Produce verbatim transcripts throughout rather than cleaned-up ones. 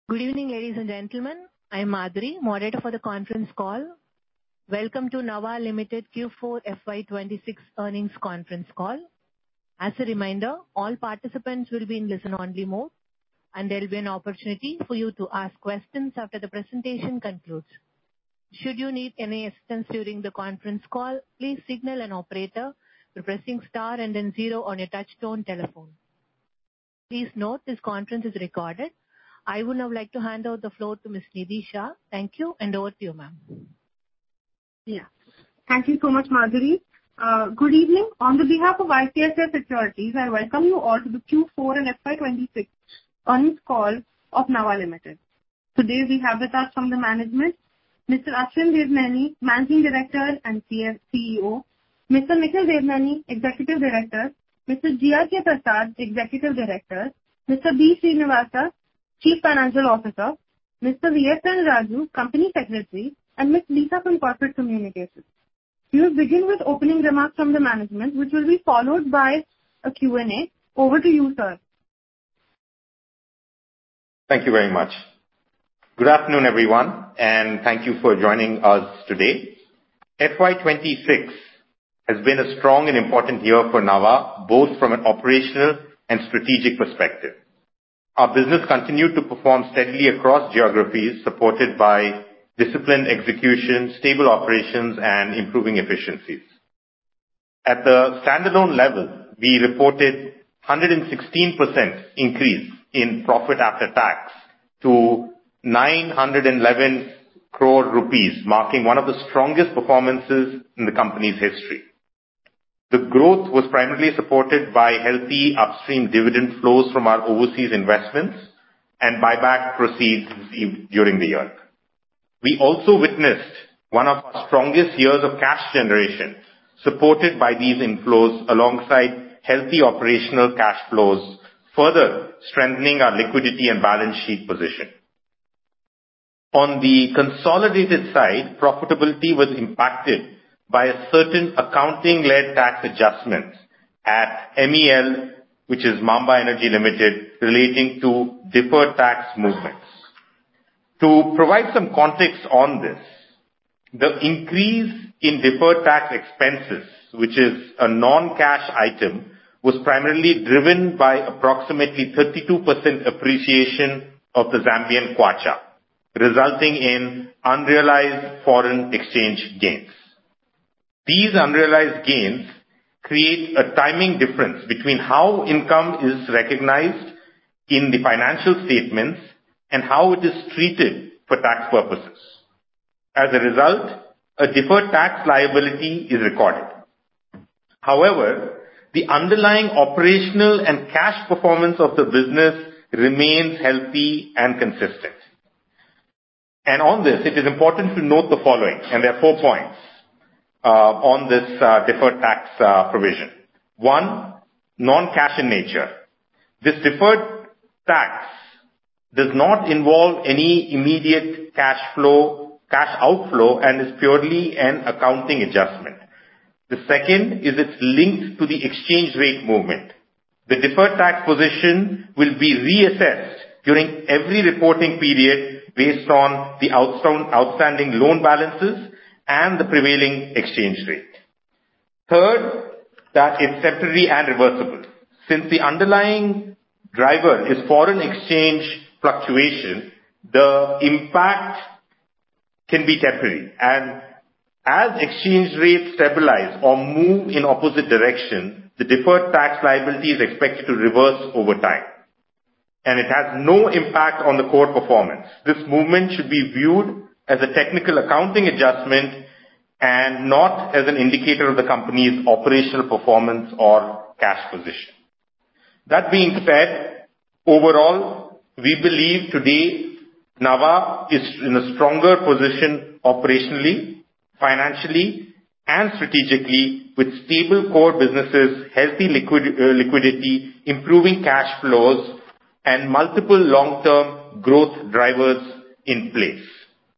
Good evening, ladies and gentlemen. I'm Madhuri, moderator for the conference call. Welcome to Nava Limited Q four F Y twenty-six earnings conference call. As a reminder, all participants will be in listen-only mode, and there will be an opportunity for you to ask questions after the presentation concludes. Should you need any assistance during the conference call, please signal an operator by pressing star and then zero on your touchtone telephone. Please note this conference is recorded. I would now like to hand over the floor to Miz Nidhi Shah. Thank you, and over to you, ma'am. Yeah. Thank you so much, Madhuri. Uh, good evening. On the behalf of I C I C I Securities, I welcome you all to the Q four and F Y twenty-six earnings call of Nava Limited. Today we have with us from the management, Mister Ashwin Devnani, Managing Director and C E O, Mister Nikhil Devnani, Executive Director, Mister G R K Prasad, Executive Director, Mister B. Srinivasa, Chief Financial Officer, Mister V S N Raju, Company Secretary, and Miz Lisa from Corporate Communications. We will begin with opening remarks from the management, which will be followed by a Q and A. Over to you, sir. Thank you very much. Good afternoon, everyone, and thank you for joining us today. F Y twenty-six has been a strong and important year for Nava, both from an operational and strategic perspective. Our business continued to perform steadily across geographies, supported by disciplined execution, stable operations, and improving efficiencies. At the standalone level, we reported one hundred sixteen percent increase in profit after tax to nine hundred eleven crore rupees, marking one of the strongest performances in the company's history. The growth was primarily supported by healthy upstream dividend flows from our overseas investments and buyback proceeds received during the year. We also witnessed one of our strongest years of cash generation, supported by these inflows alongside healthy operational cash flows, further strengthening our liquidity and balance sheet position. On the consolidated side, profitability was impacted by a certain accounting-led tax adjustment at M E L, which is Maamba Energy Limited, relating to deferred tax movements. To provide some context on this, the increase in deferred tax expenses, which is a non-cash item, was primarily driven by approximately thirty-two percent appreciation of the Zambian kwacha, resulting in unrealized foreign exchange gains. These unrealized gains create a timing difference between how income is recognized in the financial statements and how it is treated for tax purposes. As a result, a deferred tax liability is recorded. However, the underlying operational and cash performance of the business remains healthy and consistent. And on this, it is important to note the following, and there are four points Uh, on this uh, deferred tax uh, provision. One, non-cash in nature. This deferred tax does not involve any immediate cash flow, cash outflow, and is purely an accounting adjustment. The second is it's linked to the exchange rate movement. The deferred tax position will be reassessed during every reporting period based on the outstanding loan balances and the prevailing exchange rate. Third, that it's temporary and reversible. Since the underlying driver is foreign exchange fluctuation, the impact can be temporary. And as exchange rates stabilize or move in opposite direction, the deferred tax liability is expected to reverse over time. And it has no impact on the core performance. This movement should be viewed as a technical accounting adjustment and not as an indicator of the company's operational performance or cash position. That being said, overall, we believe today Nava is in a stronger position operationally, financially, and strategically, with stable core businesses, healthy liquid, uh, liquidity, improving cash flows, and multiple long-term growth drivers in place.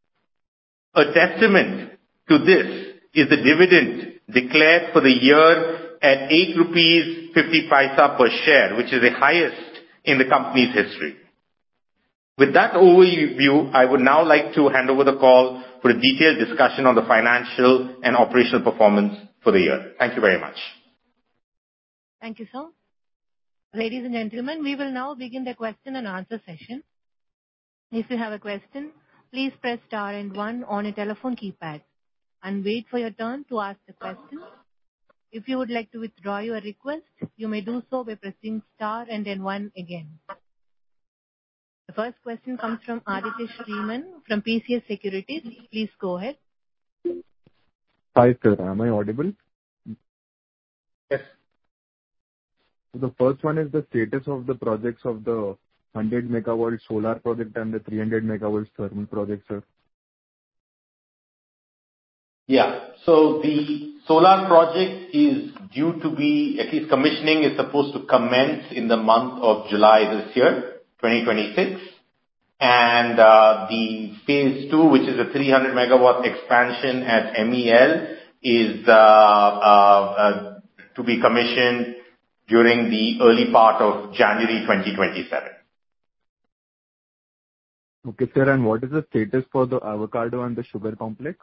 A testament to this is the dividend declared for the year at eight rupees fifty paisa per share, which is the highest in the company's history. With that overview, I would now like to hand over the call for a detailed discussion on the financial and operational performance for the year. Thank you very much. Thank you, sir. Ladies and gentlemen, we will now begin the question and answer session. If you have a question, please press star and one on your telephone keypad and wait for your turn to ask the question. If you would like to withdraw your request, you may do so by pressing star and then one again. The first question comes from Aditya Shriman from P C S Securities. Please go ahead. Hi, sir. Am I audible? Yes. So the first one is the status of the projects of the one hundred megawatt solar project and the three hundred megawatt thermal project, sir. Yeah. So the solar project is due to be, at least commissioning is supposed to commence in the month of July this year, twenty twenty-six. And uh, the phase two, which is a three hundred megawatt expansion at M E L, is uh, uh, uh, to be commissioned during the early part of January twenty twenty-seven. Okay, sir. And what is the status for the avocado and the sugar complex?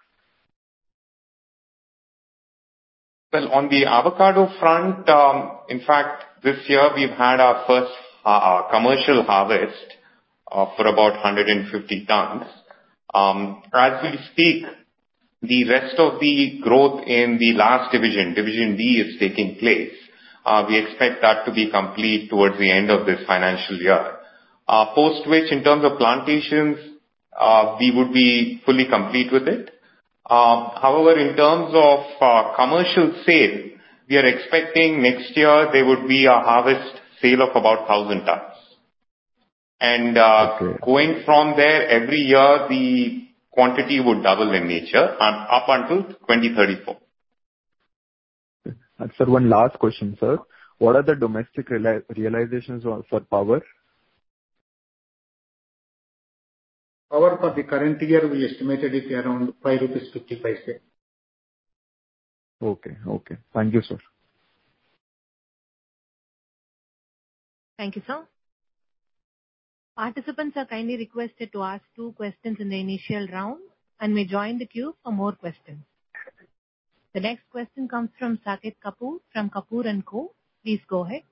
Well, on the avocado front, um, in fact, this year we've had our first uh, commercial harvest uh, for about one hundred fifty tons. Um, as we speak, the rest of the growth in the last division, Division D, is taking place. Uh, we expect that to be complete towards the end of this financial year. Uh, post which, in terms of plantations, uh, we would be fully complete with it. Uh, however, in terms of uh, commercial sale, we are expecting next year there would be a harvest sale of about one thousand tons. And uh, okay. going from there, every year the quantity would double in nature and up until twenty thirty-four. And sir, one last question, sir. What are the domestic reali- realizations for power? Power for the current year, we estimated it around five rupees fifty paise. Okay, okay. Thank you, sir. Thank you, sir. Participants are kindly requested to ask two questions in the initial round and may join the queue for more questions. The next question comes from Saket Kapoor from Kapoor and Co. Please go ahead.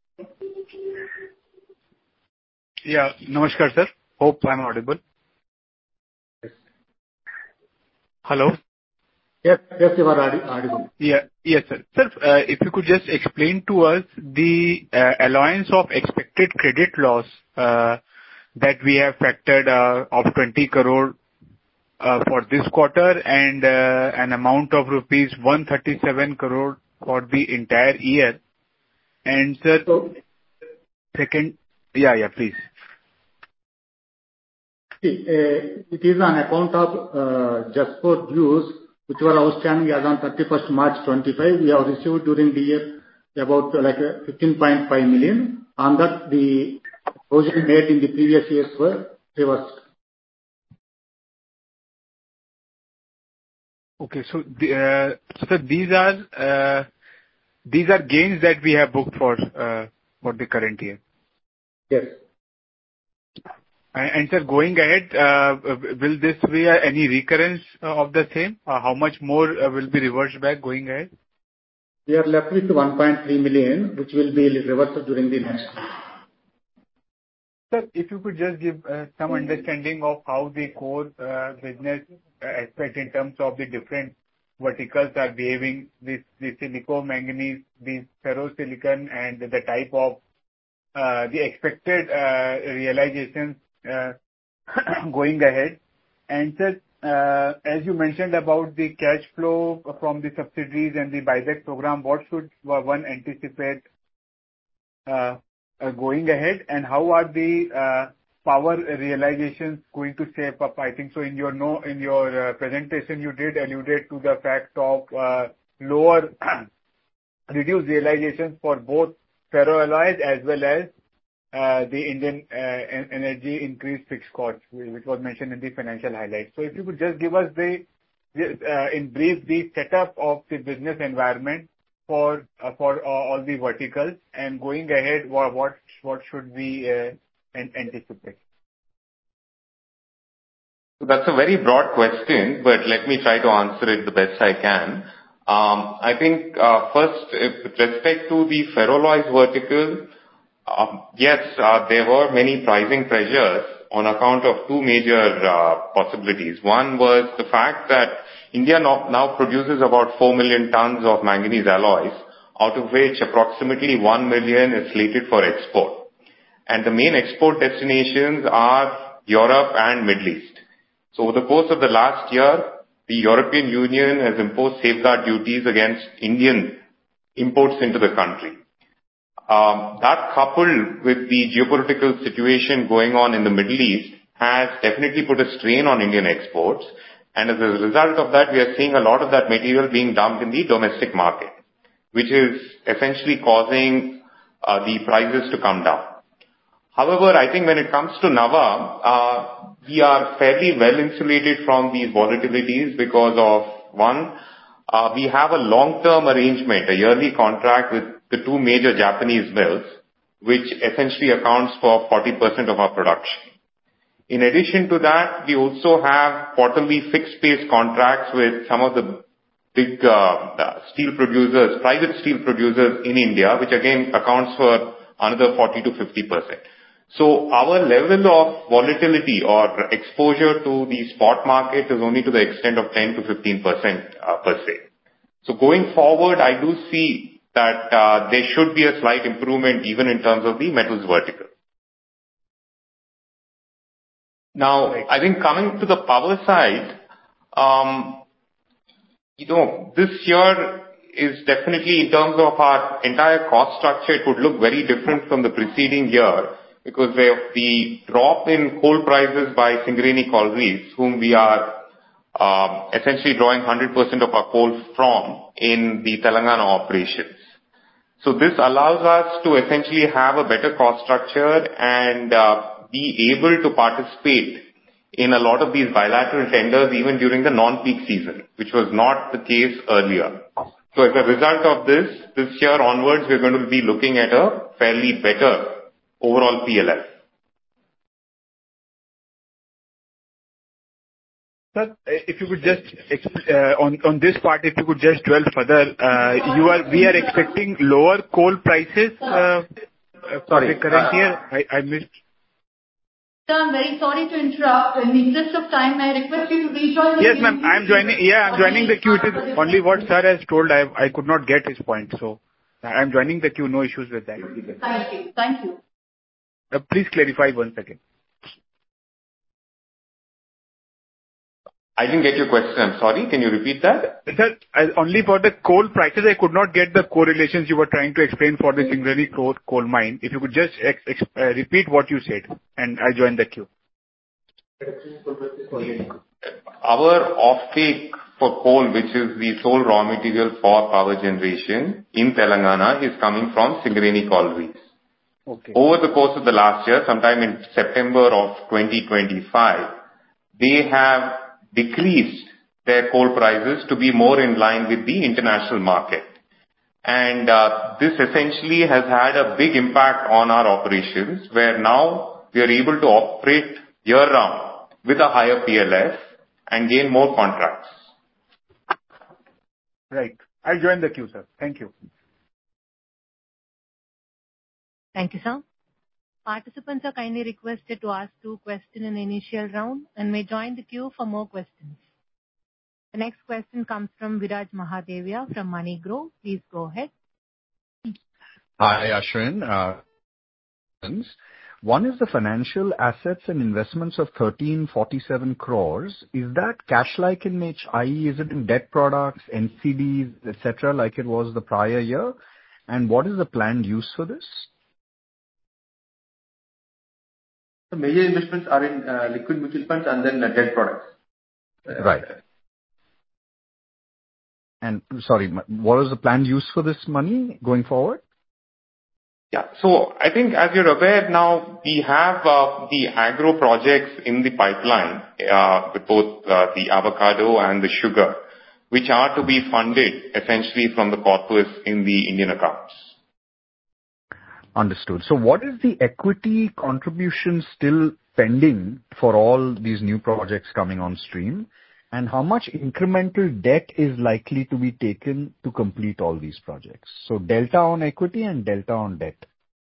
Yeah, namaskar, sir. Hope I'm audible. Yes. Hello? Yes, yes, you are audible. Yeah, yes, sir. Sir, uh, if you could just explain to us the uh, allowance of expected credit loss uh, that we have factored uh, of twenty crore uh, for this quarter and uh, an amount of rupees one hundred thirty-seven crore for the entire year. And sir, So, second, yeah, yeah, please. see, uh, it is on account of uh, just for dues which were outstanding as on thirty-first March twenty-five. We have received during the year about uh, like uh, fifteen point five million. On that, the provision made in the previous years were reversed. Okay, so the, uh, so these are uh, these are gains that we have booked for uh, for the current year. Yes. And, and sir, going ahead, uh, will this be uh, any recurrence uh, of the same? Uh, how much more uh, will be reversed back going ahead? We are left with one point three million, which will be reversed during the next year. Sir, if you could just give uh, some understanding of how the core uh, business uh, aspect in terms of the different verticals are behaving, this the silico manganese, the ferrosilicon, and the type of uh, the expected uh, realizations uh, going ahead. And sir, uh, as you mentioned about the cash flow from the subsidiaries and the buyback program, what should one anticipate uh, uh, going ahead, and how are the uh, power realizations going to shape up? I think so. In your no, in your uh, presentation, you did alluded to the fact of uh, lower reduced realizations for both ferroalloys as well as uh, the Indian uh, energy increased fixed costs, which was mentioned in the financial highlights. So if you could just give us the, uh, in brief, the setup of the business environment for uh, for uh, all the verticals, and going ahead, what what, what should we uh, an- anticipate? That's a very broad question, but let me try to answer it the best I can. Um, I think, uh, first, if, with respect to the ferroalloys vertical, uh, yes, uh, there were many pricing pressures on account of two major uh, possibilities. One was the fact that India now, now produces about four million tons of manganese alloys, out of which approximately one million is slated for export. And the main export destinations are Europe and Middle East. So over the course of the last year, the European Union has imposed safeguard duties against Indian imports into the country. Um, that coupled with the geopolitical situation going on in the Middle East has definitely put a strain on Indian exports. And as a result of that, we are seeing a lot of that material being dumped in the domestic market, which is essentially causing uh, the prices to come down. However, I think when it comes to Nava, uh, we are fairly well insulated from these volatilities because of, one, uh, we have a long-term arrangement, a yearly contract with the two major Japanese mills, which essentially accounts for forty percent of our production. In addition to that, we also have quarterly fixed-base contracts with some of the big uh, steel producers, private steel producers in India, which again accounts for another forty to fifty percent. So our level of volatility or exposure to the spot market is only to the extent of ten to fifteen percent uh, per se. So going forward, I do see that uh, there should be a slight improvement even in terms of the metals vertical. Now, I think coming to the power side, um, you know, this year is definitely in terms of our entire cost structure, it would look very different from the preceding year, because the drop in coal prices by Singareni Collieries, whom we are uh, essentially drawing one hundred percent of our coal from in the Telangana operations. So this allows us to essentially have a better cost structure and uh, be able to participate in a lot of these bilateral tenders even during the non-peak season, which was not the case earlier. So as a result of this, this year onwards, we're going to be looking at a fairly better overall P L F. Sir, if you could just, uh, on, on this part, if you could just dwell further, uh, you are, we are expecting lower coal prices, uh, for the current year. I, I missed. Sir, I'm very sorry to interrupt. In the interest of time, I request you to rejoin the Yes, queue. ma'am, I'm joining, yeah, I'm joining the queue. It is only what sir has told, I, I could not get his point, so I'm joining the queue, no issues with that. Thank you. Thank you. Uh, please clarify once again. I didn't get your question. I'm sorry. Can you repeat that? Sir, only for the coal prices, I could not get the correlations you were trying to explain for the Singareni coal, coal mine. If you could just ex, ex, uh, repeat what you said, and I join the queue. Our offtake for coal, which is the sole raw material for power generation in Telangana, is coming from Singareni Collieries. Okay. Over the course of the last year, sometime in September of twenty twenty-five, they have decreased their coal prices to be more in line with the international market. And uh, this essentially has had a big impact on our operations, where now we are able to operate year-round with a higher P L F and gain more contracts. Right. I'll join the queue, sir. Thank you. Thank you, sir. Participants are kindly requested to ask two questions in the initial round and may join the queue for more questions. The next question comes from Viraj Mahadevia from MoneyGrow. Please go ahead. Hi, Ashwin. Uh, One is the financial assets and investments of thirteen forty-seven crores. Is that cash-like in nature, that is, is it in debt products, N C Ds, et cetera, like it was the prior year? And what is the planned use for this? The major investments are in uh, liquid mutual funds and then uh, debt products. Uh, right. And sorry, what is the planned use for this money going forward? Yeah. So I think as you're aware now, we have uh, the agro projects in the pipeline, uh, with both uh, the avocado and the sugar, which are to be funded essentially from the corpus in the Indian accounts. Understood. So what is the equity contribution still spending for all these new projects coming on stream? And how much incremental debt is likely to be taken to complete all these projects? So delta on equity and delta on debt.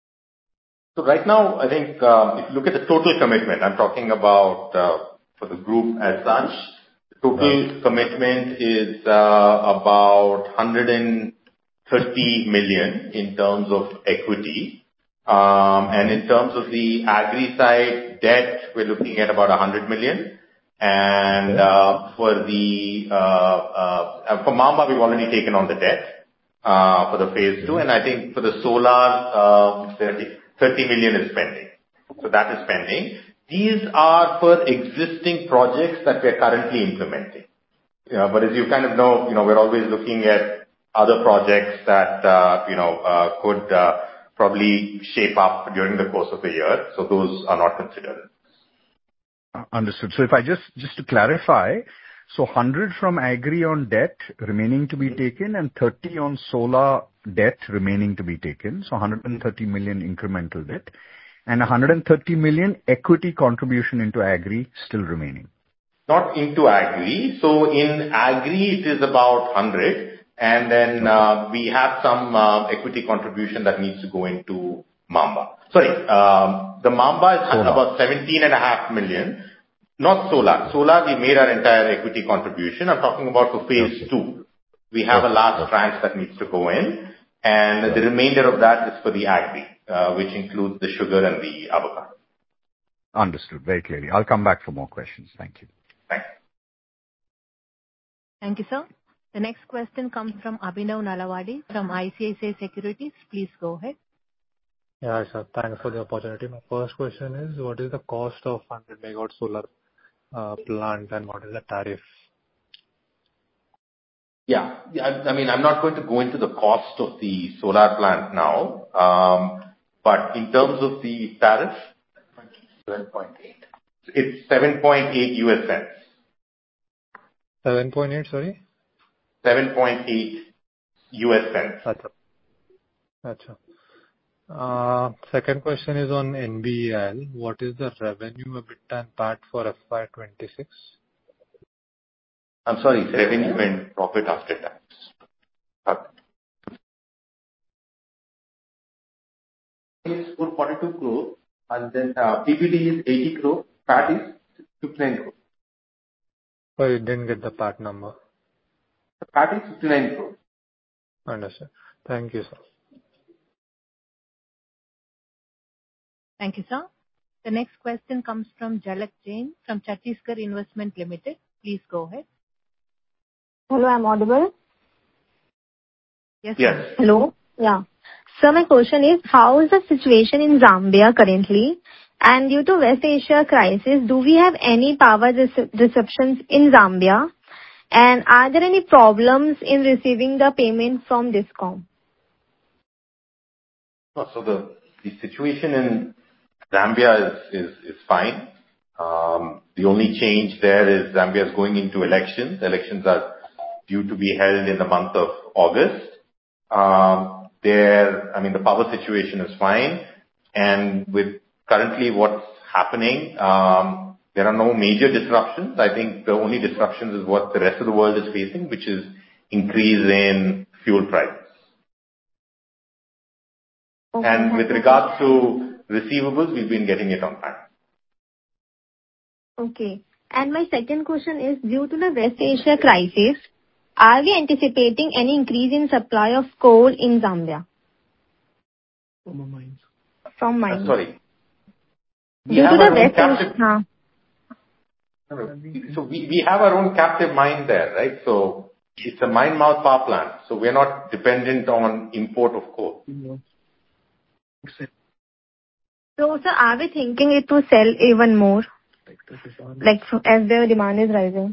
So right now, I think uh, if you look at the total commitment, I'm talking about uh, for the group as such, the total right. commitment is uh, about one hundred thirty million in terms of equity. Um, and in terms of the agri side debt, we're looking at about one hundred million. And uh, for the uh, uh, for Maamba, we've already taken on the debt uh, for the phase two, and I think for the solar, uh, thirty million is pending. So that is pending. These are for existing projects that we're currently implementing. You know, but as you kind of know, you know, we're always looking at other projects that uh, you know uh, could uh, probably shape up during the course of the year. So those are not considered. Understood. So if I just, just to clarify, so one hundred from agri on debt remaining to be taken and thirty on solar debt remaining to be taken. So one hundred thirty million incremental debt and one hundred thirty million equity contribution into agri still remaining. Not into agri. So in agri, it is about one hundred, and then uh, we have some uh, equity contribution that needs to go into Maamba. Sorry, um, the Maamba is solar. About seventeen and a half million. Not solar. Solar, we made our entire equity contribution. I'm talking about for phase okay. two. We have okay. a last tranche that needs to go in, and okay. the remainder of that is for the agri, uh, which includes the sugar and the avocado. Understood very clearly. I'll come back for more questions. Thank you. Thanks. Thank you, sir. The next question comes from Abhinav Nalawadi from I C I C I Securities. Please go ahead. Yeah, sir. Thanks for the opportunity. My first question is, what is the cost of one hundred megawatt solar uh, plant and what is the tariff? Yeah. yeah. I mean, I'm not going to go into the cost of the solar plant now. Um, but in terms of the tariff, seven point eight. It's seven point eight U S cents. seven point eight, sorry? seven point eight U S cents. Achha. Achha. Uh, second question is on N B E L. What is the revenue, EBITDA and P A T for F Y twenty-six? I'm sorry, revenue and profit after tax. It's four hundred forty-two crore, and then uh, P B T is eighty crore, P A T is fifty-nine crore. Oh, you didn't get the P A T number. The P A T is fifty-nine crore. Understood. Thank you, sir. Thank you, sir. The next question comes from Jalak Jain from Chhattisgarh Investment Limited. Please go ahead. Hello, I'm audible? Yes. Yes. Hello? Yeah. So my question is, how is the situation in Zambia currently? And due to West Asia crisis, do we have any power dis- disruptions in Zambia? And are there any problems in receiving the payment from DISCOM? Oh, so the, the situation in Zambia is, is, is fine. Um, the only change there is Zambia is going into elections. Elections are due to be held in the month of August. Um, there, I mean, the power situation is fine. And with currently what's happening, um, there are no major disruptions. I think the only disruptions is what the rest of the world is facing, which is increase in fuel prices. Okay. And with regards to receivables, we've been getting it on time. Okay. And my second question is, due to the West Asia crisis, are we anticipating any increase in supply of coal in Zambia? From mines. From mines. Uh, sorry. We due have to our the own West captive. Asia. So we, we have our own captive mine there, right? So it's a mine mouth power plant. So we're not dependent on import of coal. So, sir, are we thinking it to sell even more? Like as the demand is rising?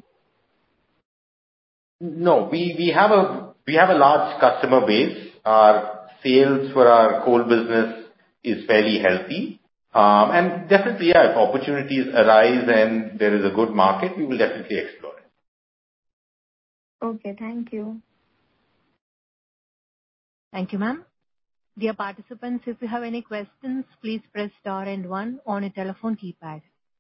No, we, we have a, we have a large customer base. Our sales for our coal business is fairly healthy. Um, and definitely, yeah, if opportunities arise and there is a good market, we will definitely explore it. Okay, thank you. Thank you, ma'am. Dear participants, if you have any questions, please press star and one on your telephone keypad.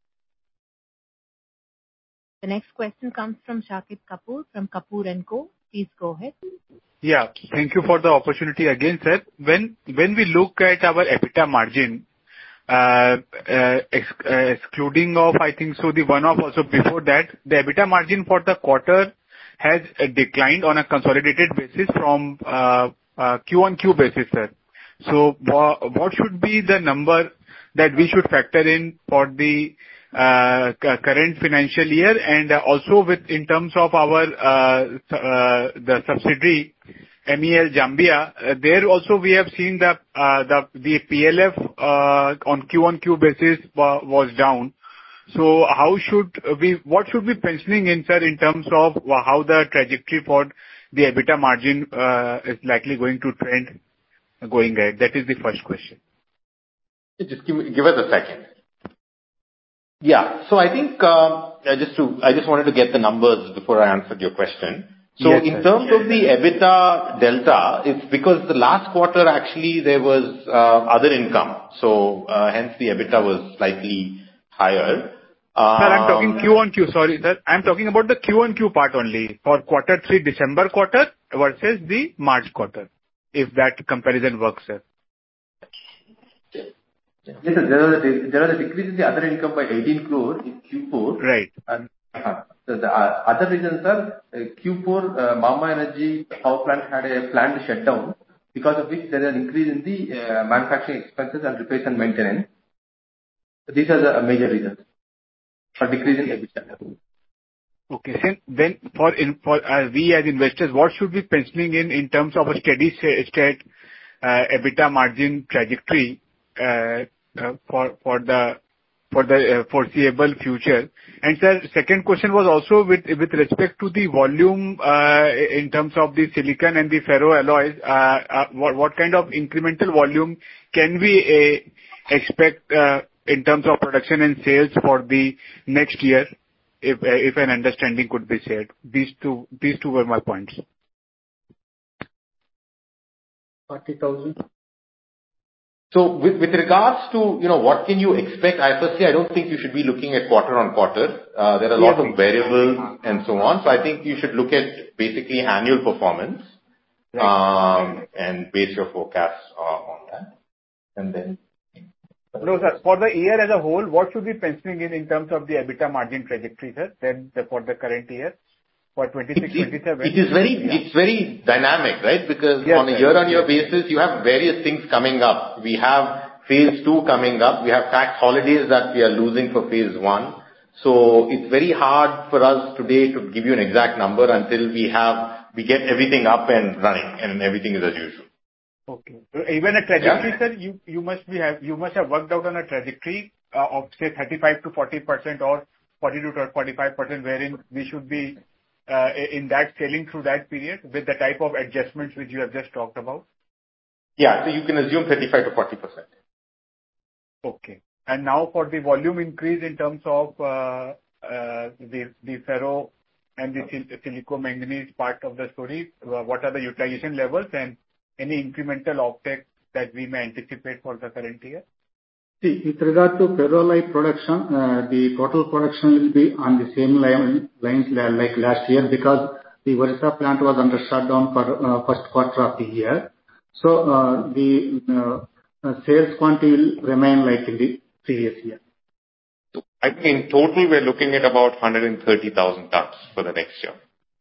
The next question comes from Shakib Kapoor from Kapoor and Co. Please go ahead. Yeah. Thank you for the opportunity again, sir. When we look at our EBITDA margin, uh, uh, ex- uh, excluding of, I think so, the one-off also before that, the EBITDA margin for the quarter has uh, declined on a consolidated basis from uh, uh, Q-on-Q basis, sir. So wha- what should be the number that we should factor in for the uh, c- current financial year, and uh, also with in terms of our uh, uh, the subsidiary M E L Zambia, uh, there also we have seen the uh, the the P L F uh, on Q-on-Q basis wa- was down. So how should we, what should be penciling in, sir, in terms of how the trajectory for the EBITDA margin uh, is likely going to trend going ahead? That is the first question. Just give me, give us a second. Yeah. So I think, um, I just to, I just wanted to get the numbers before I answered your question. So Yes, in sir. terms of the EBITDA delta, it's because the last quarter actually there was uh, other income. So uh, hence the EBITDA was slightly higher. Um, Sir, I'm talking Q-on-Q. Sorry, sir. I'm talking about the Q-on-Q part only for quarter three December quarter versus the March quarter, if that comparison works, sir. Yes, sir. There was a there was a decrease in the other income by eighteen crore in Q four. Right. And uh, the the, uh, other reasons are uh, Q four, uh, Mama Energy power plant had a planned shutdown, because of which there is an increase in the uh, manufacturing expenses and repairs and maintenance. So these are the major reasons for decrease in EBITDA. Okay. Then then for in for uh, we as investors, what should be penciling in in terms of a steady sta- state uh, EBITDA margin trajectory uh, uh, for for the for the uh, foreseeable future? And sir, second question was also with with respect to the volume uh, in terms of the silicon and the ferro alloys. Uh, uh, what what kind of incremental volume can we uh, expect uh, in terms of production and sales for the next year, if uh, if an understanding could be shared? These two these two were my points. forty thousand. So with, with regards to, you know, what can you expect, I firstly, I don't think you should be looking at quarter on quarter. Uh, there are a lot Yes, of variables and so on. So I think you should look at basically annual performance, um, and base your forecast uh, on that. And then. No, sir. For the year as a whole, what should be penciling in in terms of the EBITDA margin trajectory, sir, then the, for the current year, for twenty-six twenty-seven? It is very, yeah. It's very dynamic, right? Because yes, on a sir. year-on-year yes. basis, you have various things coming up. We have phase two coming up. We have tax holidays that we are losing for phase one. So it's very hard for us today to give you an exact number until we have, we get everything up and running and everything is as usual. Okay. So even a trajectory, Yeah. sir, you, you must be have, you must have worked out on a trajectory uh, of say thirty-five to forty percent or forty to forty-five percent, wherein we should be uh, in that sailing through that period with the type of adjustments which you have just talked about. Yeah. So you can assume thirty-five to forty percent. Okay. And now for the volume increase in terms of uh, uh, the the ferro and the sil- silico-manganese part of the story, uh, what are the utilization levels and any incremental offtake that we may anticipate for the current year? See, with regard to ferroalloy production, uh, the total production will be on the same line, lines like last year, because the Orissa plant was under shutdown for uh, first quarter of the year. So, uh, the uh, uh, sales quantity will remain like in the previous year. I think in total, we're looking at about one hundred thirty thousand tons for the next year.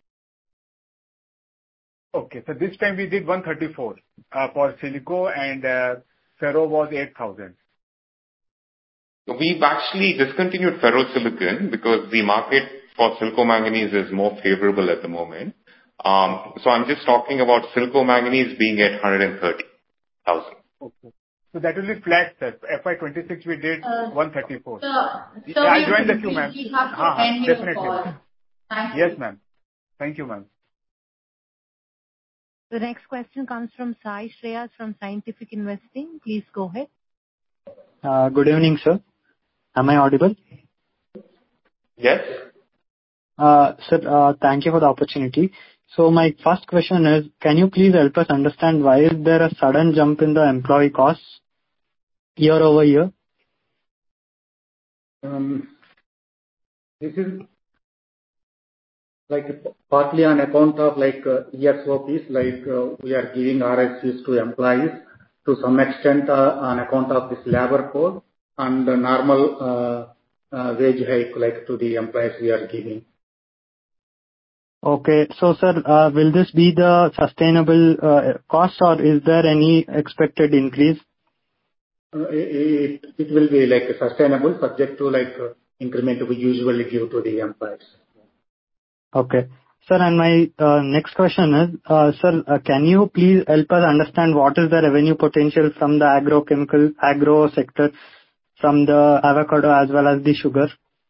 Okay. So this time we did one thirty-four uh, for silico, and uh, ferro was eight thousand. We've actually discontinued ferrosilicon because the market for silico-manganese is more favorable at the moment. Um, so I'm just talking about silico-manganese being at one hundred thirty thousand. Okay. So that will be flat, sir. F Y twenty-six we did Uh, one thirty-four. Sir, Yeah, sir, I'll we join the have to- queue, ma'am. we have to Ah, end your definitely, call. ma'am. Thank you. Yes, ma'am. Thank you, ma'am. The next question comes from Sai Shreyas from Scientific Investing. Please go ahead. Uh, Good evening, sir. Am I audible? Yes. Uh, Sir, uh, thank you for the opportunity. So my first question is, can you please help us understand why is there a sudden jump in the employee costs year-over-year? Um, This is like partly on account of like uh, E S O Ps, like uh, we are giving R S Cs to employees to some extent uh, on account of this labor code and the normal uh, uh, wage hike like to the employees we are giving. Okay. So, sir, uh, will this be the sustainable uh, cost, or is there any expected increase? Uh, it, it will be like sustainable, subject to like uh, increment we usually give to the employees. Okay. Sir, and my uh, next question is, uh, sir, uh, can you please help us understand what is the revenue potential from the agrochemical, agro sector, from the avocado as well as the sugar?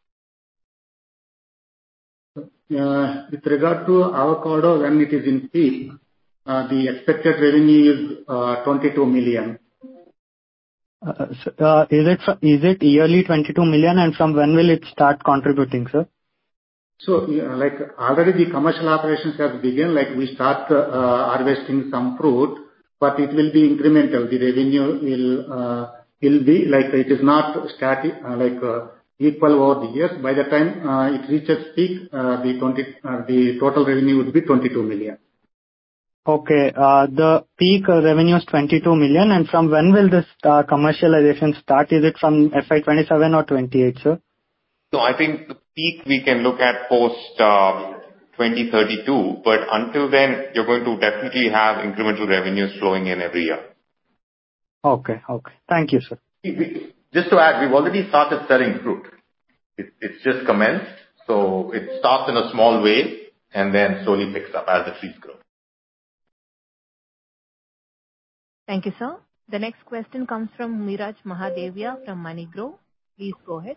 Uh, with regard to avocado, when it is in peak, uh, the expected revenue is uh, twenty-two million. Uh, so, uh, is it is it yearly twenty-two million, and from when will it start contributing, sir? So, uh, like already the commercial operations have begun. Like we start uh, harvesting some fruit, but it will be incremental. The revenue will uh, will be like it is not static, uh, like uh, equal over the years. By the time uh, it reaches peak, uh, the twenty uh, the total revenue would be twenty-two million. Okay. Uh, the peak uh, revenue is twenty-two million, and from when will this uh, commercialization start? Is it from F Y twenty-seven or twenty-eight, sir? So I think the peak we can look at post uh, twenty thirty-two, but until then, you're going to definitely have incremental revenues flowing in every year. Okay. Okay. Thank you, sir. Just to add, we've already started selling fruit. It, it's just commenced, so it starts in a small way and then slowly picks up as the trees grow. Thank you, sir. The next question comes from Miraj Mahadevia from MoneyGrow. Please go ahead.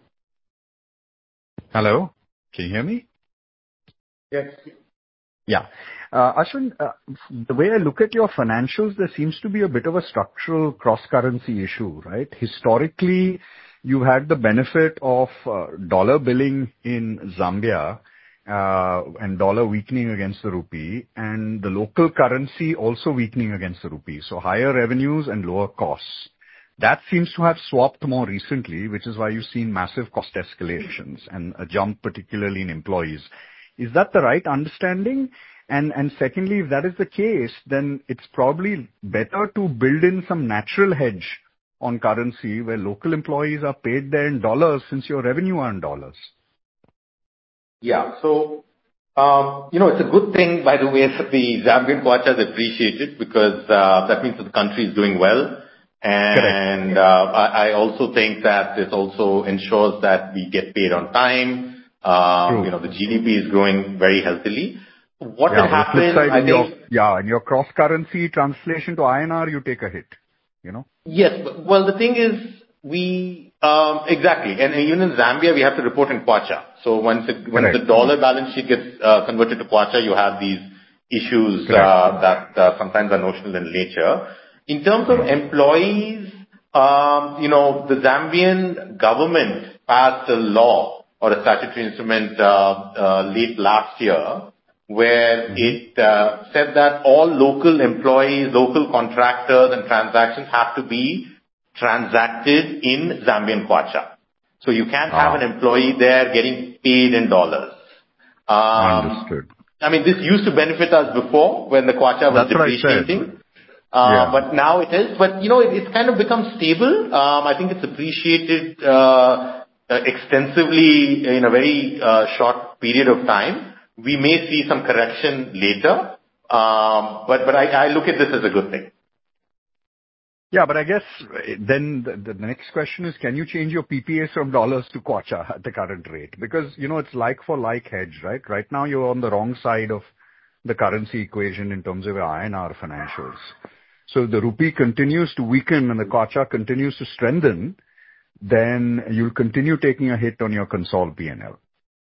Hello, can you hear me? Yes. Yeah. Uh, Ashwin, uh, the way I look at your financials, there seems to be a bit of a structural cross-currency issue, right? Historically, you had the benefit of uh, dollar billing in Zambia uh, and dollar weakening against the rupee, and the local currency also weakening against the rupee. So higher revenues and lower costs. That seems to have swapped more recently, which is why you've seen massive cost escalations and a jump, particularly in employees. Is that the right understanding? And, and secondly, if that is the case, then it's probably better to build in some natural hedge on currency where local employees are paid there in dollars since your revenue are in dollars. Yeah. So, um, you know, it's a good thing, by the way, that the Zambian kwacha is appreciated because uh, that means that the country is doing well. And uh, I, I also think that this also ensures that we get paid on time. Um, you know, the G D P is growing very healthily. What yeah, had happened, side, I in think... Your, yeah, in your cross-currency translation to I N R, you take a hit, you know? Yes. But, well, the thing is, we... Um, exactly. And even in Zambia, we have to report in kwacha. So once it, when the dollar balance sheet gets uh, converted to kwacha, you have these issues uh, that uh, sometimes are notional in nature. In terms of employees, um, you know, the Zambian government passed a law or a statutory instrument uh, uh, late last year where mm-hmm. it uh, said that all local employees, local contractors and transactions have to be transacted in Zambian kwacha. So you can't ah. have an employee there getting paid in dollars. Um, Understood. I mean, this used to benefit us before when the kwacha was That's depreciating. Uh, yeah. But now it is. But, you know, it, it's kind of become stable. Um, I think it's appreciated uh, uh, extensively in a very uh, short period of time. We may see some correction later. Um, but but I, I look at this as a good thing. Yeah, but I guess then the, the next question is, can you change your P P As from dollars to kwacha at the current rate? Because, you know, it's like for like hedge, right? Right now you're on the wrong side of the currency equation in terms of your I N R financials. So if the rupee continues to weaken and the kwacha continues to strengthen, then you'll continue taking a hit on your consol P and L.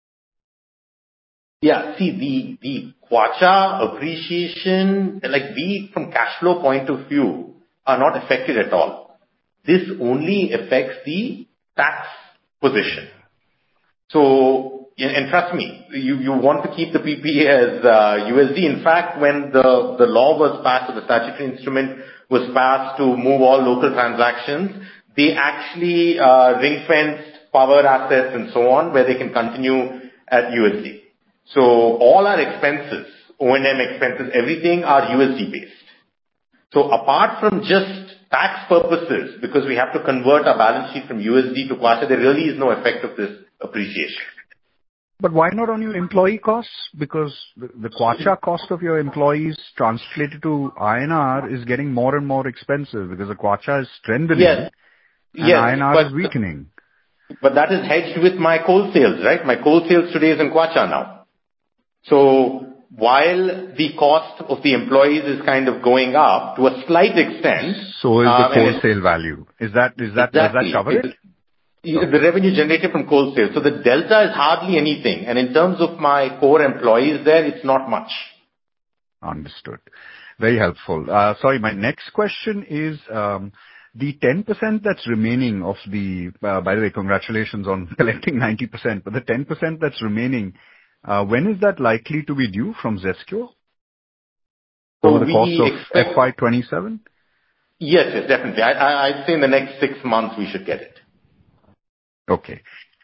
Yeah, see, the, the kwacha appreciation, like we, from cash flow point of view, are not affected at all. This only affects the tax position. So, and trust me, you, you want to keep the P P A as uh, U S D. In fact, when the, the law was passed, or the statutory instrument was passed to move all local transactions, they actually uh, ring-fenced power assets and so on, where they can continue at U S D. So all our expenses, O and M expenses, everything are U S D based. So apart from just tax purposes, because we have to convert our balance sheet from U S D to Kwacha, there really is no effect of this appreciation. But why not on your employee costs? Because the, the Kwacha cost of your employees translated to I N R is getting more and more expensive because the Kwacha is strengthening yes. and yes, I N R but, is weakening. But that is hedged with my coal sales, right? My coal sales today is in Kwacha now. So while the cost of the employees is kind of going up to a slight extent. So is the um, coal sale value. Is that, is that, exactly. does that cover it? it? The revenue generated from coal sales. So the delta is hardly anything. And in terms of my core employees there, it's not much. Understood. Very helpful. Uh, sorry, my next question is, um, the ten percent that's remaining of the, uh, by the way, congratulations on collecting ninety percent, but the ten percent that's remaining, uh, when is that likely to be due from Zesco? So Over the course of expect, F Y twenty-seven? Yes, yes, definitely. I, I, I'd say in the next six months we should get it. Okay.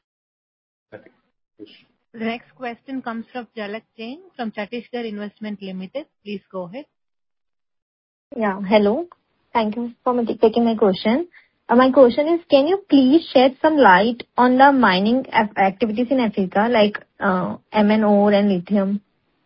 The next question comes from Jalak Jain from Chhattisgarh Investment Limited. Please go ahead. Yeah, hello. Thank you for taking my question. Uh, my question is, can you please shed some light on the mining activities in Africa, like uh, M N ore and lithium?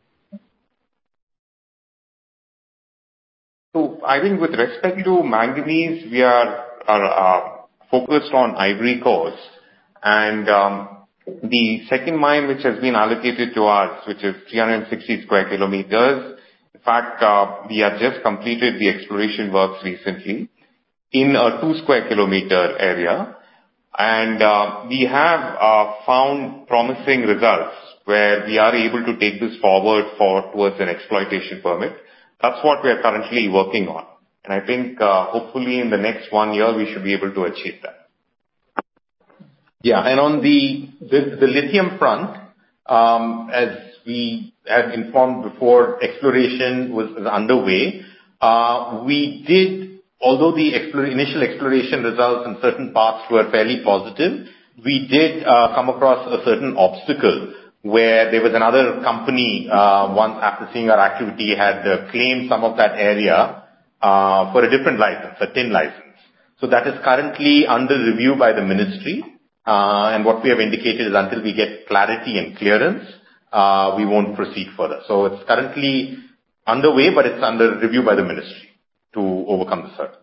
So I think with respect to manganese, we are, are uh, focused on Ivory Coast. And um, the second mine which has been allocated to us, which is three hundred sixty square kilometers, in fact, uh, we have just completed the exploration works recently in a two square kilometer area. And uh, we have uh, found promising results where we are able to take this forward for towards an exploitation permit. That's what we are currently working on. And I think uh, hopefully in the next one year we should be able to achieve that. Yeah, and on the, the, the lithium front, um, as we have informed before, exploration was, was underway. Uh, we did, although the explore, initial exploration results in certain parts were fairly positive, we did uh, come across a certain obstacle where there was another company, uh, once after seeing our activity, had uh, claimed some of that area uh, for a different license, a tin license. So that is currently under review by the ministry. Uh, and what we have indicated is until we get clarity and clearance, uh, we won't proceed further. So it's currently underway, but it's under review by the ministry to overcome this hurdle.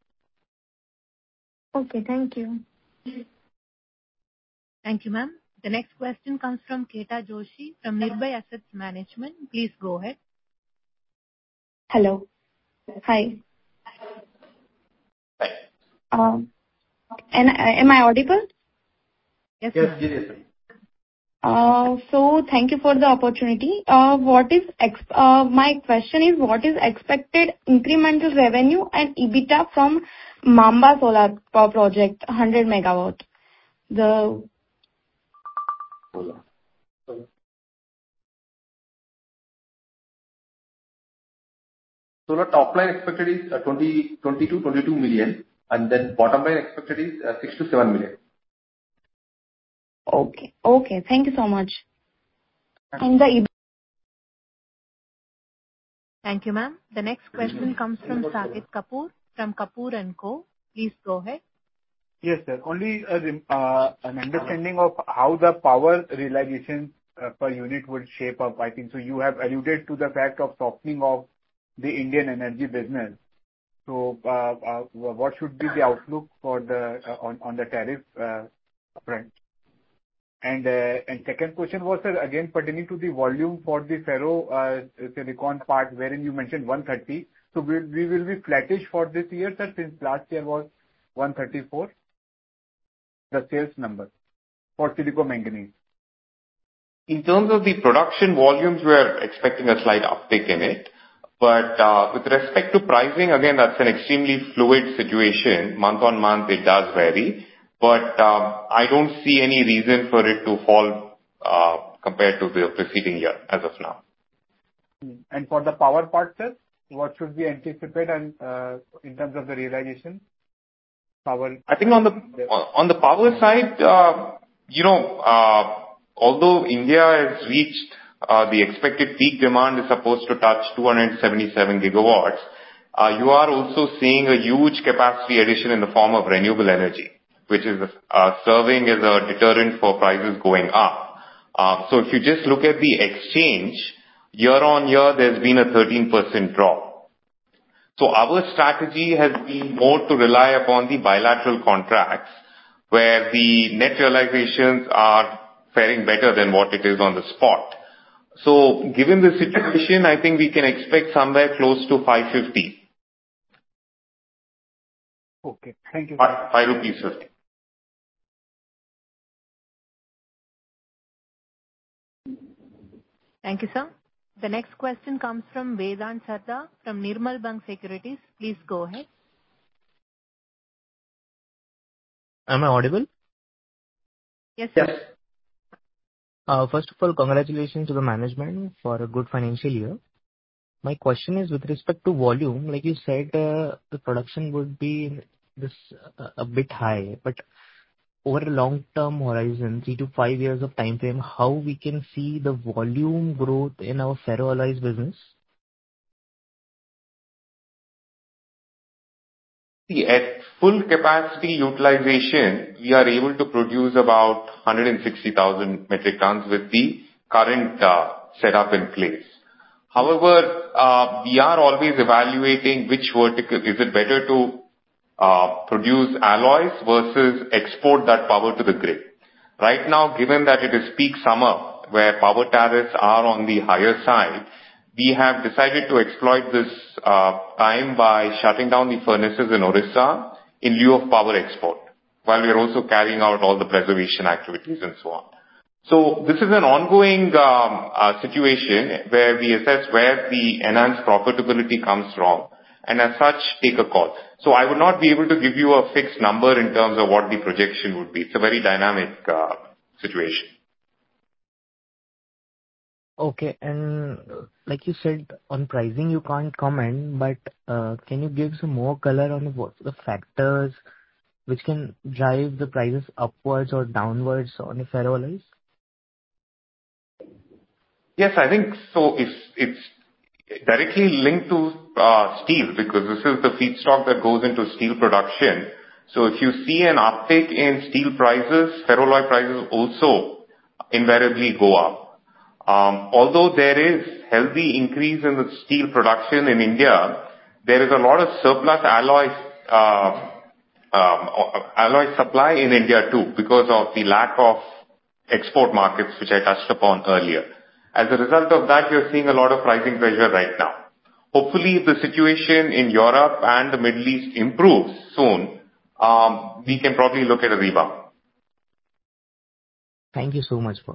Okay, thank you. Thank you, ma'am. The next question comes from Keta Joshi from Nirbhay Assets Management. Please go ahead. Hello. Hi. Hi. Um, and am I audible? Yes, yes, yes. Uh, so thank you for the opportunity. Uh, what is ex- uh, my question is what is expected incremental revenue and EBITDA from Mamba Solar Project, one hundred megawatt? The Solar. Solar top line expected is uh, twenty, twenty-two, twenty-two million, and then bottom line expected is uh, six to seven million. Okay. Okay. Thank you so much. And the Thank you, ma'am. The next question comes from Saket Kapoor from Kapoor and Co. Please go ahead. Yes, sir. Only a, uh, an understanding of how the power realization uh, per unit would shape up, I think. So you have alluded to the fact of softening of the Indian energy business. So uh, uh, what should be the outlook for the uh, on, on the tariff uh, front? And uh, and second question was, sir, again pertaining to the volume for the ferro uh, silicon part, wherein you mentioned one thirty. So we we will be flattish for this year, sir, since last year was one thirty-four, the sales number for silico manganese. In terms of the production volumes, we are expecting a slight uptick in it. But uh, with respect to pricing, again, that's an extremely fluid situation. Month on month, it does vary. But um, I don't see any reason for it to fall uh, compared to the preceding year as of now. And for the power part, sir, what should we anticipate and uh, in terms of the realization? Power. I think on the on the power side, uh, you know, uh, although India has reached uh, the expected peak demand is supposed to touch two hundred seventy-seven gigawatts, uh, you are also seeing a huge capacity addition in the form of renewable energy, which is uh, serving as a deterrent for prices going up. Uh, so if you just look at the exchange, year on year, there's been a thirteen percent drop. So our strategy has been more to rely upon the bilateral contracts, where the net realizations are faring better than what it is on the spot. So given the situation, I think we can expect somewhere close to five fifty. Okay. Thank you. five rupees fifty. Thank you, sir. The next question comes from Vedant Sarda from Nirmal Bang Securities. Please go ahead. Am I audible? Yes, sir. Yes. Uh, First of all, congratulations to the management for a good financial year. My question is with respect to volume, like you said, uh, the production would be this uh, a bit high, but over a long-term horizon, three to five years of time frame, how we can see the volume growth in our ferroalloys business? See, at full capacity utilization, we are able to produce about one hundred sixty thousand metric tons with the current uh, setup in place. However, uh, we are always evaluating which vertical. Is it better to uh, produce alloys versus export that power to the grid? Right now, given that it is peak summer, where power tariffs are on the higher side, we have decided to exploit this uh, time by shutting down the furnaces in Orissa in lieu of power export, while we are also carrying out all the preservation activities and so on. So this is an ongoing um, uh, situation where we assess where the enhanced profitability comes from, and as such, take a call. So I would not be able to give you a fixed number in terms of what the projection would be. It's a very dynamic uh, situation. Okay. And uh, like you said, on pricing, you can't comment, but uh, can you give some more color on what the factors which can drive the prices upwards or downwards on the ferroalloys? Yes, I think so. It's, it's directly linked to uh, steel, because this is the feedstock that goes into steel production. So if you see an uptick in steel prices, ferroalloy prices also invariably go up. Um, although there is healthy increase in the steel production in India, there is a lot of surplus alloy uh, um, alloy supply in India too, because of the lack of export markets, which I touched upon earlier. As a result of that, you're seeing a lot of pricing pressure right now. Hopefully, if the situation in Europe and the Middle East improves soon, um, we can probably look at a rebound. Thank you so much for.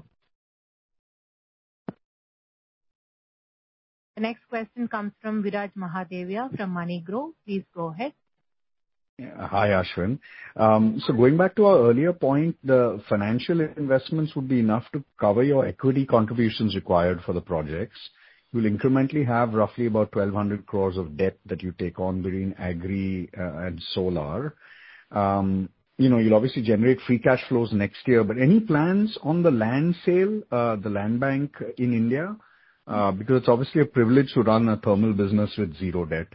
The next question comes from Viraj Mahadevia from MoneyGrow. Please go ahead. Yeah, hi, Ashwin. Um, so going back to our earlier point, the financial investments would be enough to cover your equity contributions required for the projects. You'll incrementally have roughly about twelve hundred crores of debt that you take on between agri uh, and solar. Um, you know, you'll obviously generate free cash flows next year, but any plans on the land sale, uh, the land bank in India? Uh, because it's obviously a privilege to run a thermal business with zero debt.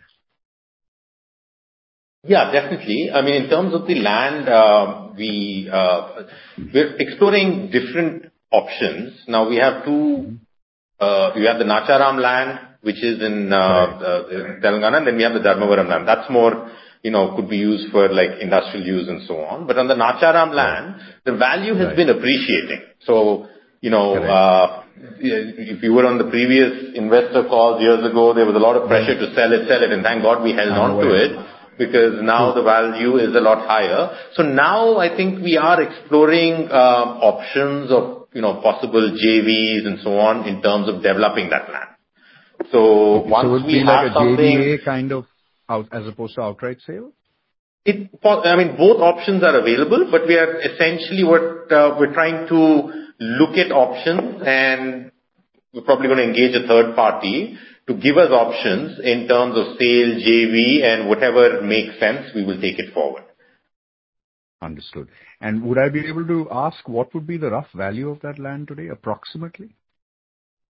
Yeah, definitely. I mean, in terms of the land, uh, we, uh, we're exploring different options. Now we have two, uh, we have the Nacharam land, which is in, uh, uh, in Telangana, and then we have the Dharmavaram land. That's more, you know, could be used for like industrial use and so on. But on the Nacharam land, the value has right. been appreciating. So, you know, uh, if you were on the previous investor calls years ago, there was a lot of pressure to sell it, sell it, and thank God we held on to it, because now the value is a lot higher. So now I think we are exploring uh, options of, you know, possible J Vs and so on in terms of developing that land. So okay, once so it would we be have like a something, J D A kind of out as opposed to outright sale? It, I mean, both options are available, but we are essentially what uh, we're trying to look at options, and we're probably going to engage a third party to give us options in terms of sale, J V, and whatever makes sense, we will take it forward. Understood. And would I be able to ask what would be the rough value of that land today, approximately?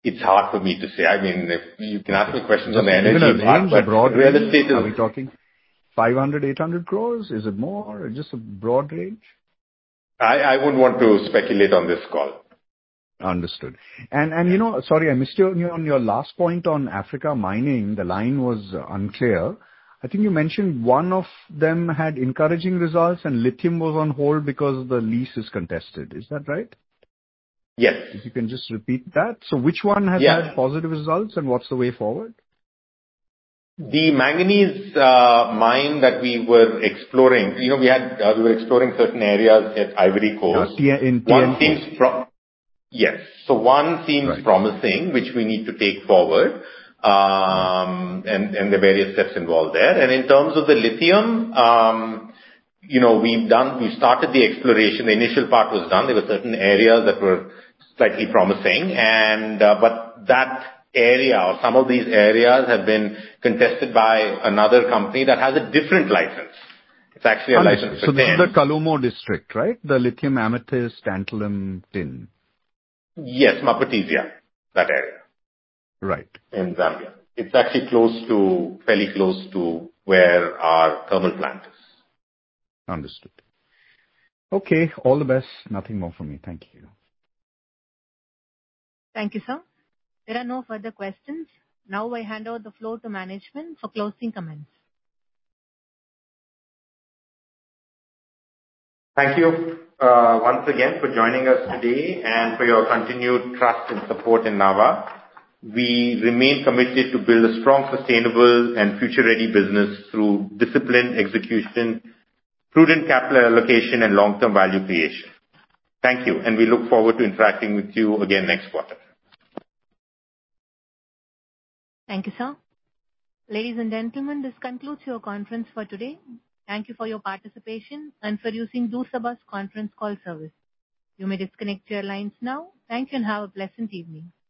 it's hard for me to say. I mean, if you can ask me questions on the Just even energy a part, range, a but broad real range. estate is. Are we talking five hundred, eight hundred crores? Is it more? Just a broad range? I I wouldn't want to speculate on this call. Understood. And and you know, sorry, I missed you on your on your last point on Africa mining. The line was unclear. I think you mentioned one of them had encouraging results and lithium was on hold because the lease is contested. Is that right? Yes. If you can just repeat that. So which one has Yeah. had positive results and what's the way forward? The manganese uh, mine that we were exploring, you know, we had uh, we were exploring certain areas at Ivory Coast. Yeah, T- in One T N K. seems pro- yes. So one seems Right. promising, which we need to take forward, um, and and the various steps involved there. And in terms of the lithium, um, you know, we've done, we started the exploration. The initial part was done. There were certain areas that were slightly promising, and uh, but that area or some of these areas have been contested by another company that has a different license. It's actually a Understood. license for So this is the tin. Kalumo district, right? The lithium amethyst tantalum tin. Yes, Mapotisia, that area Right. in Zambia. It's actually close to, fairly close to where our thermal plant is. Understood. Okay. All the best. Nothing more from me. Thank you. Thank you, sir. There are no further questions. Now I hand over the floor to management for closing comments. Thank you uh, once again for joining us today and for your continued trust and support in Nava. We remain committed to build a strong, sustainable, and future-ready business through disciplined execution, prudent capital allocation, and long-term value creation. Thank you, and we look forward to interacting with you again next quarter. Thank you, sir. Ladies and gentlemen, this concludes your conference for today. Thank you for your participation and for using DoSabha's conference call service. You may disconnect your lines now. Thank you and have a pleasant evening.